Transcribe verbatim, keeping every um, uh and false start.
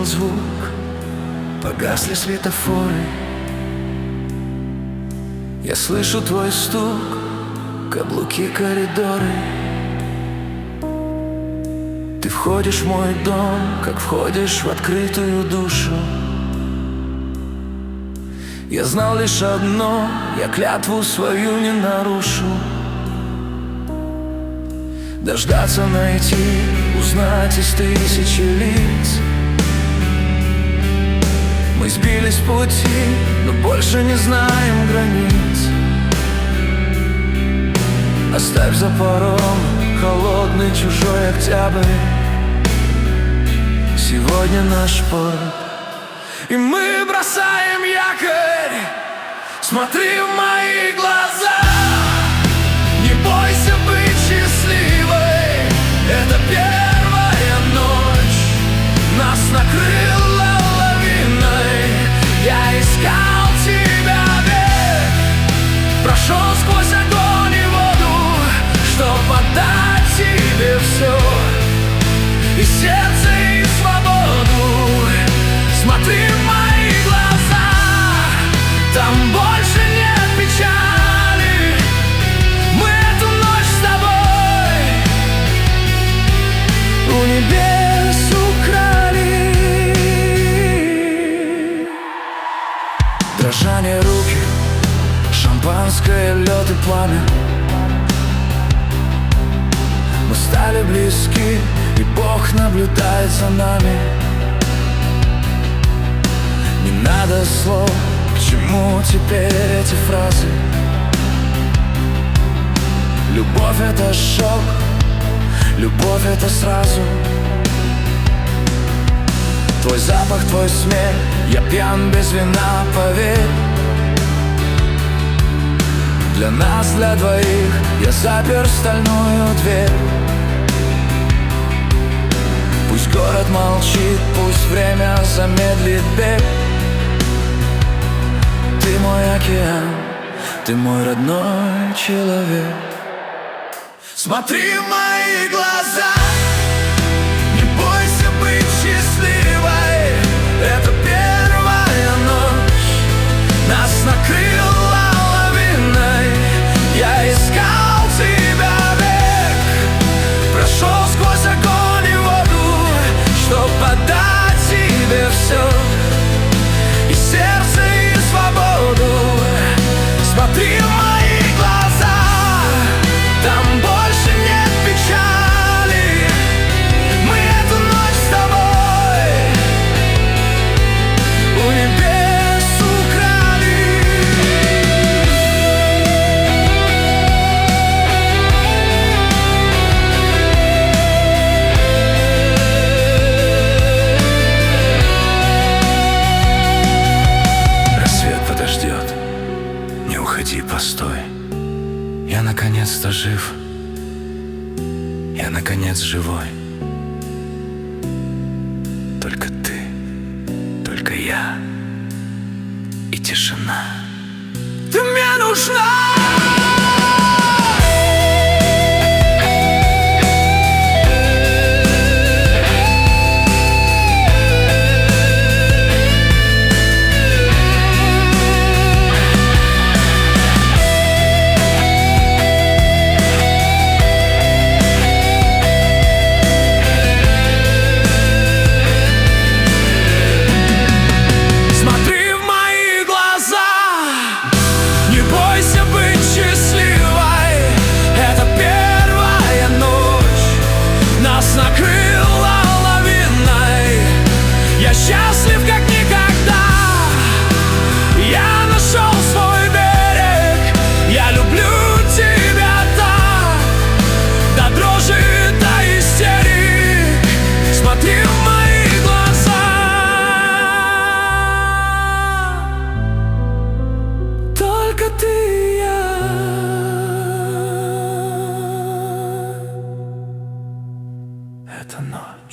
утихал звук, погасли светофоры. Я слышу твой стук, каблуки, коридоры. Ты входишь в мой дом, как входишь в открытую душу. Я знал лишь одно, я клятву свою не нарушу. Дождаться, найти, узнать из тысячи лиц. Мы сбились с пути, но больше не знаем границ. Оставь за порогом холодный чужой октябрь. Сегодня наш порт, и мы бросаем якорь. Смотри в мои глаза, не бойся быть счастливой. Это первая ночь, нас накрыла лавиной. Я искал тебя век, прошел сквозь огонь и воду, чтоб отдать тебе все, и сердце, и свободу. Смотри в мои глаза, там больше нет печали. Мы эту ночь с тобой у небес украли. Дрожание руки, шампанское, лед и пламя. Мы стали близки, и Бог наблюдает за нами. Не надо слов, к чему теперь эти фразы? Любовь — это шок, любовь — это сразу. Твой запах, твой смех, я пьян без вина, поверь. Для нас, для двоих, я запер стальную дверь. Пусть город молчит, пусть время замедлит бег. Ты мой океан, ты мой родной человек. Смотри в мои глаза, не бойся быть счастливой. Это первая ночь, нас накрыла лавиной. Я искал тебя век, прошел сквозь огонь и воду, чтоб отдать тебе все, и сердце, и свободу. Смотри в мои глаза, там больше нет печали. Мы эту ночь с тобой у небес украли. Рассвет подождет, не уходи, постой. Я наконец-то жив, я наконец живой. Только ты, только я и тишина. Ты мне нужна. Накрыла лавиной. Я счастлив как никогда. Я нашел свой берег. Я люблю тебя так, до дрожи, до истерик. Смотри в мои глаза, только ты и я. Это ночь.